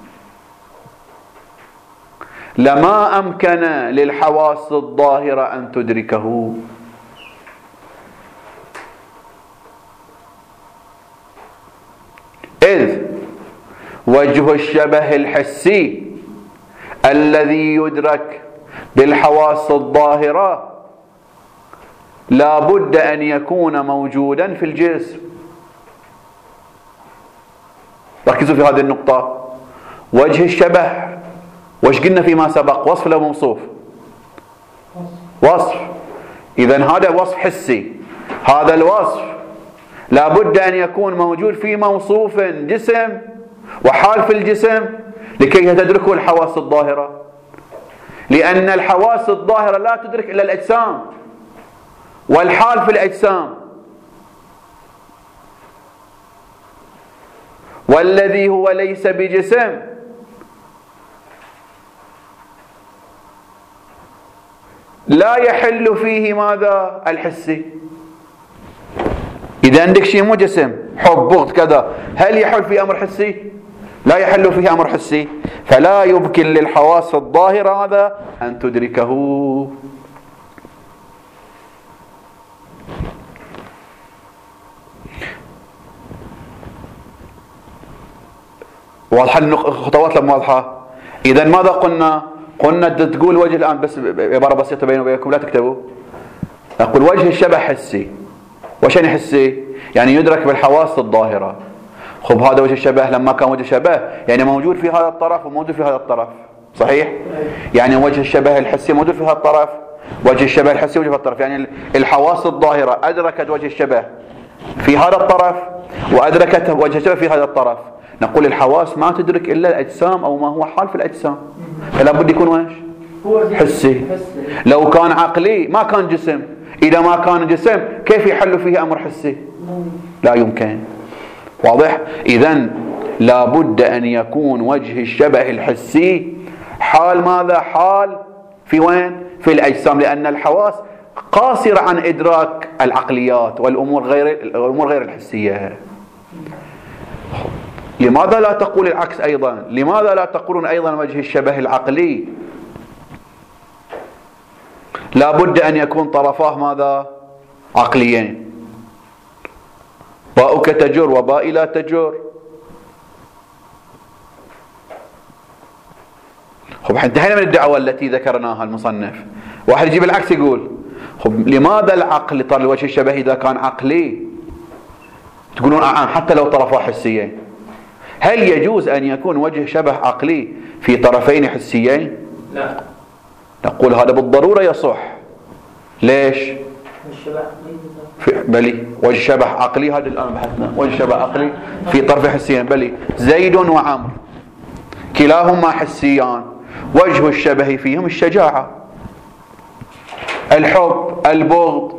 لما أمكن للحواس الظاهرة أن تدركه. إذ وجه الشبه الحسي الذي يدرك بالحواس الظاهرة لا بد أن يكون موجودا في الجسم. ركزوا في هذه النقطة. وجه الشبه وش قلنا فيما سبق؟ وصف لو موصوف؟ وصف. إذن هذا وصف حسي. هذا الوصف لا بد أن يكون موجود في موصوف جسم وحال في الجسم لكي تدركه الحواس الظاهرة، لأن الحواس الظاهرة لا تدرك إلا الأجسام والحال في الأجسام، والذي هو ليس بجسم لا يحل فيه ماذا؟ الحسي. إذا عندك شيء مو جسم، حب بغض كذا، هل يحل فيه أمر حسي؟ لا يحل فيه أمر حسي، فلا يمكن للحواس الظاهرة هذا أن تدركه. واضحة الخطوات لما واضحة؟ إذا ماذا قلنا؟ قلنا تقول وجه الآن بس عبارة بسيطة بيني وبينكم لا تكتبوا. نقول وجه الشبه حسي. وش يعني حسي؟ يعني يدرك بالحواس الظاهرة. خب هذا وجه الشبه لما كان وجه شبه يعني موجود في هذا الطرف وموجود في هذا الطرف. صحيح؟ يعني وجه الشبه الحسي موجود في هذا الطرف، وجه الشبه الحسي موجود في الطرف. يعني الحواس الظاهرة أدركت وجه الشبه في هذا الطرف وأدركت وجه الشبه في هذا الطرف. نقول الحواس ما تدرك إلا الأجسام أو ما هو حال في الأجسام، فلا بد يكون وش؟ حسي. لو كان عقلي ما كان جسم. إذا ما كان جسم كيف يحل فيه أمر حسي؟ لا يمكن. واضح؟ إذن لا بد أن يكون وجه الشبه الحسي حال ماذا؟ حال في وين؟ في الأجسام، لأن الحواس قاصرة عن إدراك العقليات والأمور غير الأمور غير الحسية. لماذا لا تقول العكس أيضا؟ لماذا لا تقولون أيضا وجه الشبه العقلي لا بد أن يكون طرفاه ماذا؟ عقليين. باؤك تجر وبائي لا تجر. خب انتهينا من الدعوة التي ذكرناها المصنف. واحد يجيب العكس يقول خب لماذا العقل طال الوجه الشبه إذا كان عقلي تقولون آه حتى لو طرفا حسيين؟ هل يجوز أن يكون وجه شبه عقلي في طرفين حسيين؟ لا. نقول هذا بالضرورة يصح. ليش؟ بلي وجه شبه عقلي، هذا الآن بحثنا وجه شبه عقلي في طرف حسيين. بلي زيد وعمر كلاهما حسيان، وجه الشبه فيهم الشجاعة، الحب، البغض.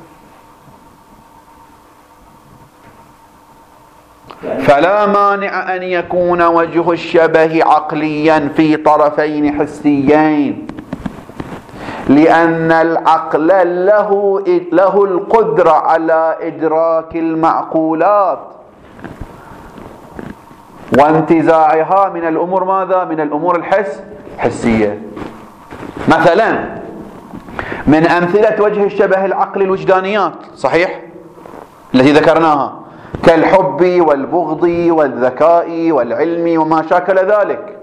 فلا مانع أن يكون وجه الشبه عقليا في طرفين حسيين، لأن العقل له له القدرة على إدراك المعقولات وانتزاعها من الأمور ماذا؟ من الأمور الحس حسية. مثلا من أمثلة وجه الشبه العقل الوجدانيات، صحيح؟ التي ذكرناها كالحب والبغض والذكاء والعلم وما شاكل ذلك.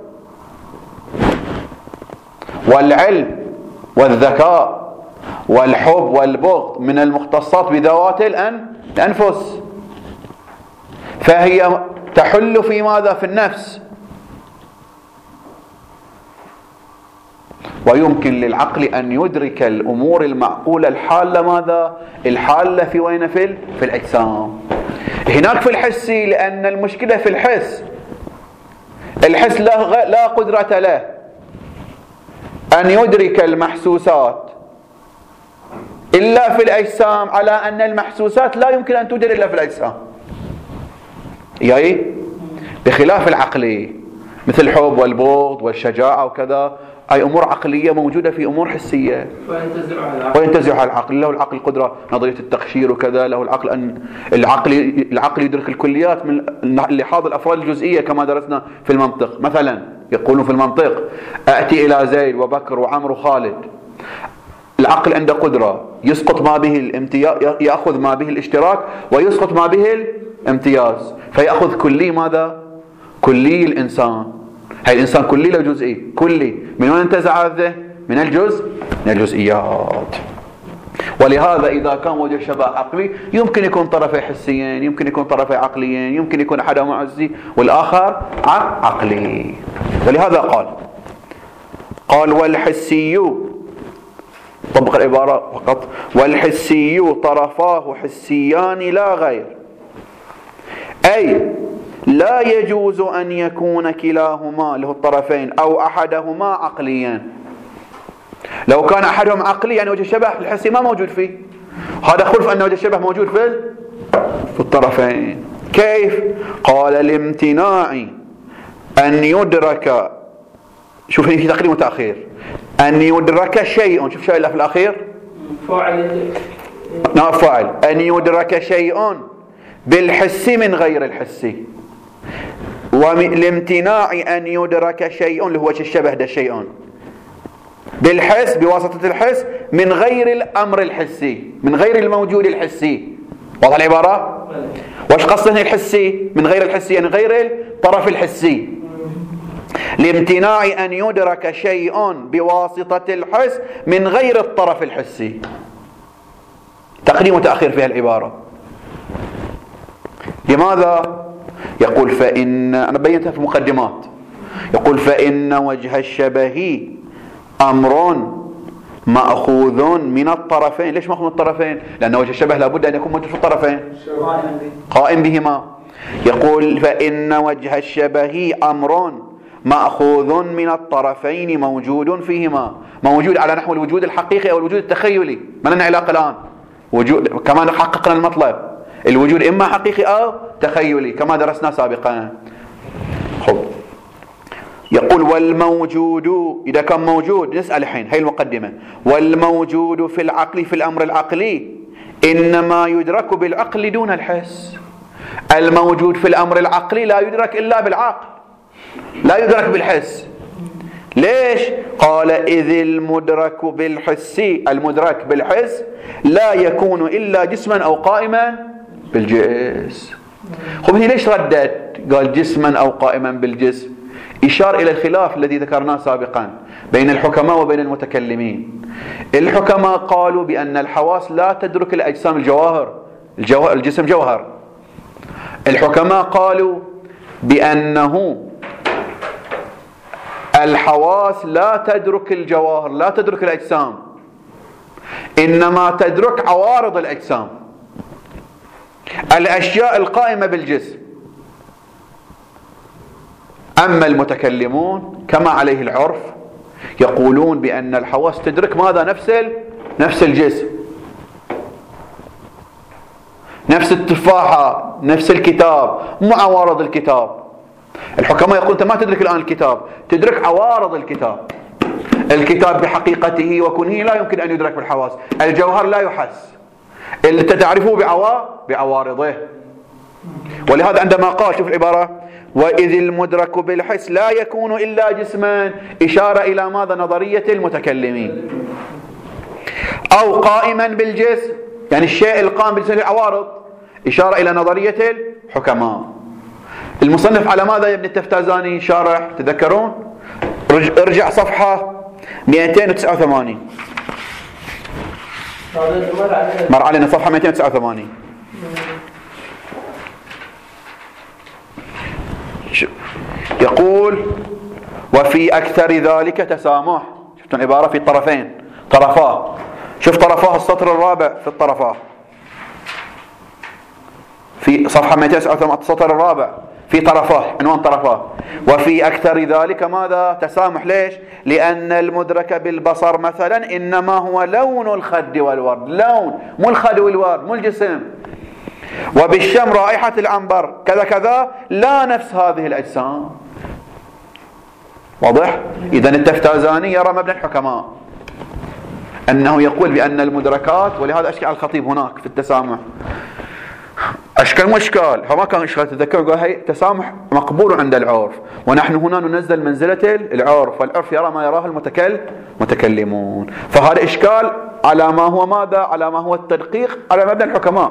والعلم والذكاء والحب والبغض من المختصات بذوات الأنفس، فهي تحل في ماذا؟ في النفس. ويمكن للعقل أن يدرك الأمور المعقولة الحالة ماذا؟ الحالة في وين؟ في, في الأجسام. هناك في الحسي، لأن المشكلة في الحس، الحس لا, لا قدرة له أن يدرك المحسوسات إلا في الأجسام، على أن المحسوسات لا يمكن أن تدرك إلا في الأجسام. يعني بخلاف العقلي مثل الحب والبغض والشجاعة وكذا، أي أمور عقلية موجودة في أمور حسية وينتزعها العقل. له العقل قدرة نظرية التقشير وكذا، له العقل أن العقل العقل يدرك الكليات من لحاظ الأفراد الجزئية كما درسنا في المنطق. مثلا يقولون في المنطق أأتي إلى زيد وبكر وعمر وخالد، العقل عنده قدرة يسقط ما به الامتياز، يأخذ ما به الاشتراك ويسقط ما به الامتياز، فيأخذ كلي ماذا؟ كلي الإنسان. هاي الإنسان كلي لو جزئي؟ كلي. من وين انتزع هذا؟ من الجزء، من الجزئيات. ولهذا إذا كان وجه شبه عقلي يمكن يكون طرفي حسيين، يمكن يكون طرفي عقليين، يمكن يكون أحدهما عزي والآخر عقلي. ولهذا قال قال والحسي، طبق العبارة فقط، والحسي طرفاه حسيان لا غير، أي لا يجوز أن يكون كلاهما له الطرفين أو أحدهما عقليا. لو كان أحدهم عقلي يعني وجه الشبه الحسي ما موجود فيه، هذا خلف أن وجه الشبه موجود في في الطرفين. كيف؟ قال الامتناع أن يدرك، شوف في تقديم وتأخير، أن يدرك شيء، شوف شيء في الأخير فاعل، نعم فاعل، أن يدرك شيء بالحس من غير الحس، والامتناع أن يدرك شيء اللي هو وجه الشبه ده شيء بالحس بواسطة الحس من غير الأمر الحسي، من غير الموجود الحسي. واضح العبارة؟ وش قصده الحسي؟ من غير الحسي يعني غير الطرف الحسي. الامتناع أن يدرك شيء بواسطة الحس من غير الطرف الحسي. تقديم وتأخير في العبارة. لماذا؟ يقول فإن، أنا بينتها في المقدمات، يقول فإن وجه الشبه أمر مأخوذ من الطرفين. ليش مأخوذ من الطرفين؟ لأن وجه الشبه لابد أن يكون موجود في الطرفين، قائم بهما. يقول فإن وجه الشبه أمر مأخوذ من الطرفين موجود فيهما، موجود على نحو الوجود الحقيقي أو الوجود التخيلي، ما لنا علاقة الآن. وجود كما حققنا المطلب، الوجود إما حقيقي أو تخيلي كما درسنا سابقا. خب يقول والموجود، إذا كان موجود نسأل الحين، هي المقدمة، والموجود في العقل في الأمر العقلي إنما يدرك بالعقل دون الحس. الموجود في الأمر العقلي لا يدرك إلا بالعقل، لا يدرك بالحس. ليش؟ قال إذ المدرك بالحس، المدرك بالحس لا يكون إلا جسما أو قائما بالجسم. خب هنا ليش ردد قال جسما أو قائما بالجسم؟ إشار إلى الخلاف الذي ذكرناه سابقا بين الحكماء وبين المتكلمين. الحكماء قالوا بأن الحواس لا تدرك الأجسام الجواهر، الجوهر الجسم جوهر. الحكماء قالوا بأنه الحواس لا تدرك الجواهر، لا تدرك الأجسام، إنما تدرك عوارض الأجسام، الأشياء القائمة بالجسم. أما المتكلمون كما عليه العرف يقولون بأن الحواس تدرك ماذا؟ نفس نفس الجسم، نفس التفاحة، نفس الكتاب، مو عوارض الكتاب. الحكماء يقولون أنت ما تدرك الآن الكتاب، تدرك عوارض الكتاب. الكتاب بحقيقته وكنه لا يمكن أن يدرك بالحواس. الجوهر لا يحس، اللي تعرفه بعوارضه. ولهذا عندما قال، شوف العبارة، وإذ المدرك بالحس لا يكون إلا جسما، إشارة إلى ماذا؟ نظرية المتكلمين. أو قائما بالجسم، يعني الشيء القائم بالجسم العوارض، إشارة إلى نظرية الحكماء. المصنف على ماذا يا ابن التفتازاني شارح؟ تذكرون؟ ارجع صفحة مئتين وتسعة وثمانين، مر علينا صفحة مئتين وتسعة وثمانين. يقول وفي أكثر ذلك تسامح. شفتوا العبارة؟ في طرفين، طرفاه. شوف طرفاه السطر الرابع في الطرفاه، في صفحة مئتين وتسعة وثمانين السطر الرابع، في طرفاه، عنوان طرفاه. وفي أكثر ذلك ماذا؟ تسامح. ليش؟ لأن المدرك بالبصر مثلا إنما هو لون الخد والورد، لون، مو الخد والورد، مو الجسم. وبالشم رائحة العنبر كذا كذا، لا نفس هذه الأجسام. واضح؟ إذن التفتازاني يرى مبنى الحكماء، أنه يقول بأن المدركات، ولهذا أشكال الخطيب هناك في التسامح، أشكال مو أشكال، فما كان إشكال. تذكر يقول هي تسامح مقبول عند العرف، ونحن هنا ننزل منزلة العرف، والعرف يرى ما يراه المتكلم متكلمون. فهذا إشكال على ما هو ماذا؟ على ما هو التدقيق على مبنى الحكماء.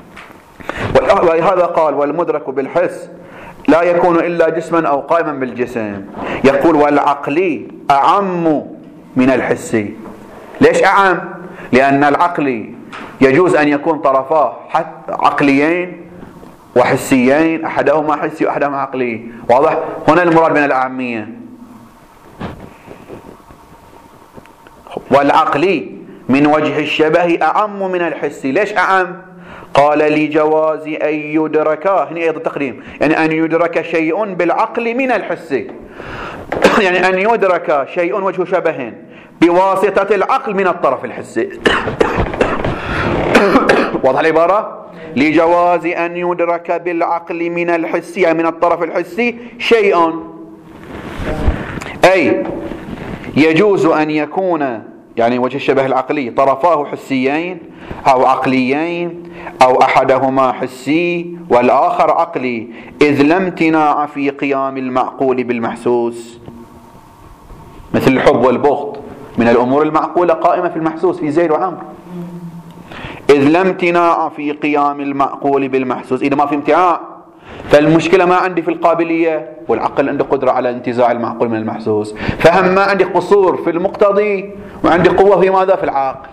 ولهذا قال والمدرك بالحس لا يكون إلا جسما أو قائما بالجسم. يقول والعقلي أعم من الحسي. ليش أعم؟ لأن العقلي يجوز أن يكون طرفاه عقليين وحسيين، أحدهما حسي وأحدهما عقلي. واضح؟ هنا المراد من الأعمية. والعقلي من وجه الشبه أعم من الحسي. ليش أعم؟ قال لجواز أن يدرك، هنا أيضا تقديم، يعني أن يدرك شيء بالعقل من الحس، يعني أن يدرك شيء وجه شبه بواسطة العقل من الطرف الحسي. واضح العبارة؟ لجواز أن يدرك بالعقل من الحس، يعني من الطرف الحسي شيء، أي يجوز أن يكون، يعني وجه الشبه العقلي، طرفاه حسيين أو عقليين أو أحدهما حسي والآخر عقلي، إذ لا امتناع في قيام المعقول بالمحسوس. مثل الحب والبغض من الأمور المعقولة قائمة في المحسوس في زيد وعمر. إذ لا امتناع في قيام المعقول بالمحسوس، إذا ما في امتناع فالمشكلة ما عندي في القابلية، والعقل عنده قدرة على انتزاع المعقول من المحسوس. فهم ما عندي قصور في المقتضي وعندي قوة في ماذا؟ في العقل.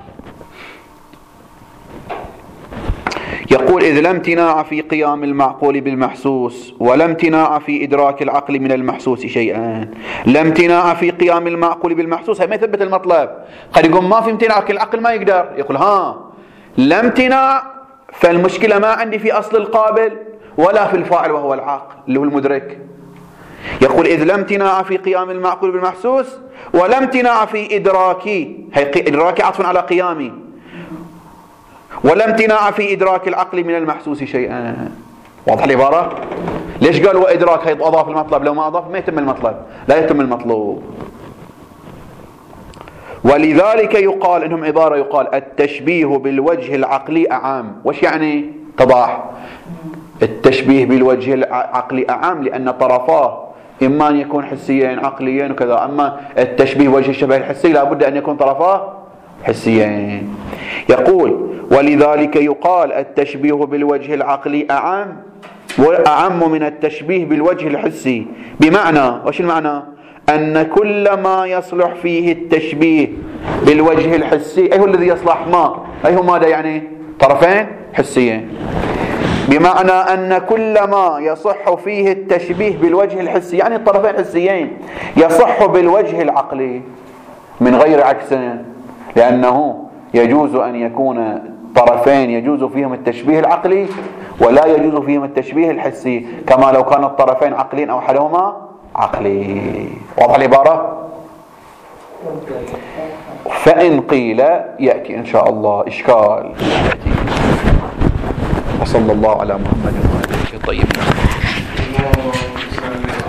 يقول إذ لا امتناع في قيام المعقول بالمحسوس ولا امتناع في إدراك العقل من المحسوس شيئا. لا امتناع في قيام المعقول بالمحسوس، هي ما يثبت المطلب. قد يقول ما في امتناع لكن العقل ما يقدر، يقول ها لا امتناع، فالمشكلة ما عندي في أصل القابل ولا في الفاعل وهو العاقل اللي هو المدرك. يقول إذ لا امتناع في قيام المعقول بالمحسوس ولا امتناع في إدراكي، هي إدراكي عطف على قيامي، ولا امتناع في إدراك العقل من المحسوس شيئا. واضح العبارة؟ ليش قال وإدراك هي أضاف المطلب؟ لو ما أضاف ما يتم المطلب، لا يتم المطلوب. ولذلك يقال، إنهم عبارة يقال التشبيه بالوجه العقلي أعام. وش يعني؟ اتضاح التشبيه بالوجه العقلي أعام لأن طرفاه إما أن يكون حسيين عقليين وكذا، أما التشبيه وجه الشبه الحسي لابد أن يكون طرفاه حسيين. يقول ولذلك يقال التشبيه بالوجه العقلي أعام وأعم من التشبيه بالوجه الحسي. بمعنى، وش المعنى؟ أن كل ما يصلح فيه التشبيه بالوجه الحسي، أي هو الذي يصلح ما؟ أي هو ماذا يعني؟ طرفين حسيين. بمعنى أن كل ما يصح فيه التشبيه بالوجه الحسي، يعني الطرفين حسيين، يصح بالوجه العقلي من غير عكس، لأنه يجوز أن يكون طرفين يجوز فيهم التشبيه العقلي ولا يجوز فيهم التشبيه الحسي، كما لو كان الطرفين عقلين أو أحدهما عقلي. واضح العبارة؟ فإن قيل يأتي إن شاء الله إشكال. وصلى الله على محمد وعلى آله الطيبين.